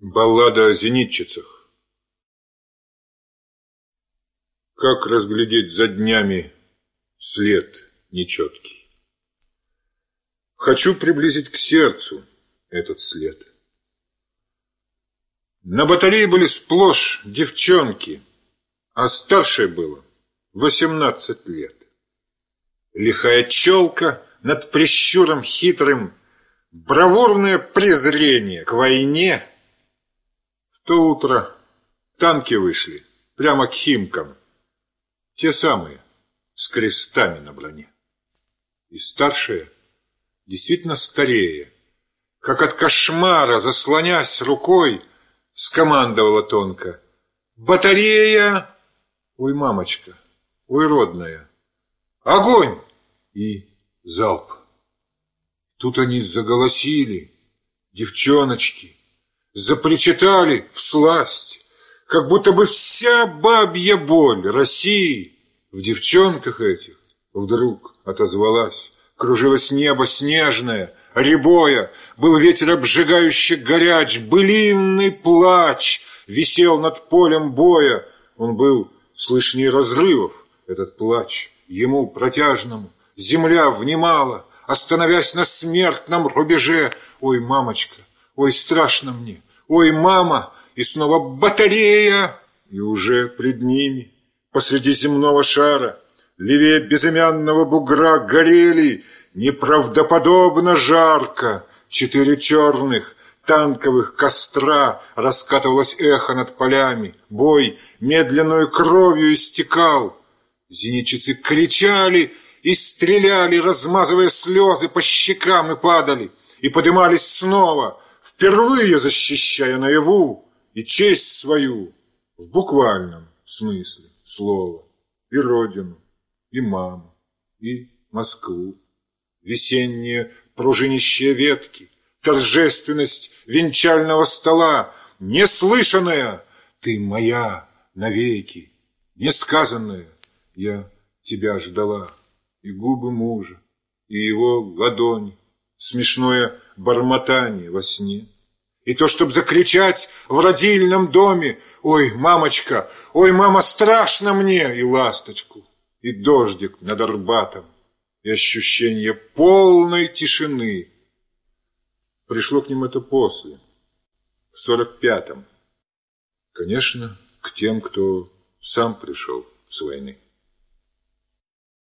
Баллада о зенитчицах. Как разглядеть за днями след нечеткий? Хочу приблизить к сердцу этот след. На батарее были сплошь девчонки, а старшей было 18 лет. Лихая челка над прищуром хитрым, бравурное презрение к войне. В то утро танки вышли прямо к Химкам, те самые, с крестами на броне. И старшая, действительно старее, как от кошмара, заслонясь рукой, скомандовала тонко: «Батарея!» «Ой, мамочка, ой, родная!» «Огонь!» И залп. Тут они заголосили, девчоночки, запричитали всласть, как будто бы вся бабья боль России в девчонках этих вдруг отозвалась. Кружилось небо снежное, рябое, был ветер обжигающе горяч, былинный плач висел над полем боя. Он был слышней разрывов, этот плач, ему протяжному земля внимала, остановясь на смертном рубеже. Ой, мамочка, ой, страшно мне, ой, мама, и снова батарея. И уже пред ними, посреди земного шара, левее безымянного бугра, горели неправдоподобно жарко 4 черных танковых костра. Раскатывалось эхо над полями, бой медленную кровью истекал. Зенитчицы кричали и стреляли, размазывая слезы по щекам, и падали, и подымались снова, впервые защищая наяву и честь свою в буквальном смысле слова, и родину, и маму, и Москву. Весенние пружинищие ветки, торжественность венчального стола, неслышанная «ты моя навеки», несказанная «я тебя ждала», и губы мужа, и его ладони, смешное бормотание во сне. И то, чтоб закричать в родильном доме: «Ой, мамочка, ой, мама, страшно мне!» И ласточку, и дождик над Арбатом, и ощущение полной тишины. Пришло к ним это после, в 45-м. Конечно, к тем, кто сам пришел с войны.